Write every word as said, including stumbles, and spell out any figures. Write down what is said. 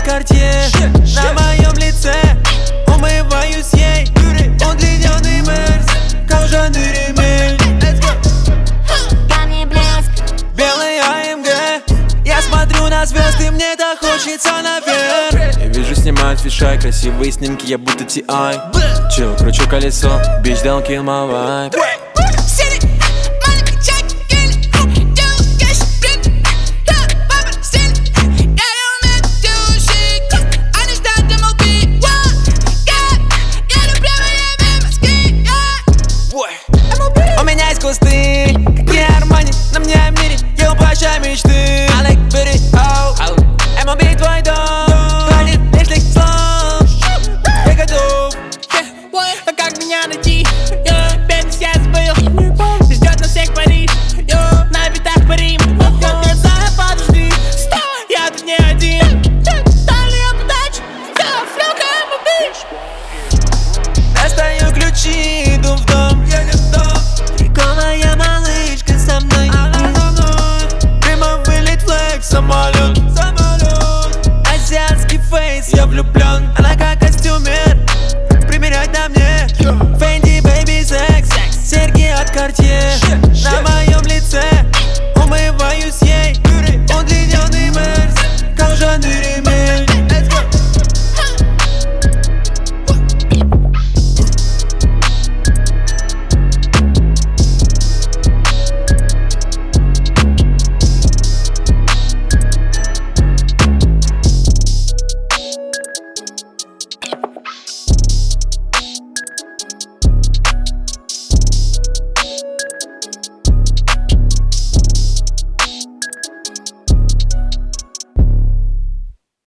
Cartier на моем лице. Умываюсь ей, удлиненный мерс, кожаный ремень, Камни блеск, белый а эм гэ. Я смотрю на звезды, мне так хочется наверх. Я вижу, снимают фишай, красивые снимки, я будто ти ай. Чил, кручу колесо, bitch don't kill my vibe. У меня есть кусты, как не Армани, на мне Амири, я воплощаю мечты. I like booty, oh, эм о би твой дом, хватит лишних слов, я готов. А как меня найти? Бедность я забыл, ждет нас всех Париж, на битах парим. Я знаю, подожди, стой, я тут не один. Дальняя подача, я флёка эм о би. Достаю ключи, иду в дом, я готов. Прикольная малышка со мной, она со мной. Прямо вылет флекс, сама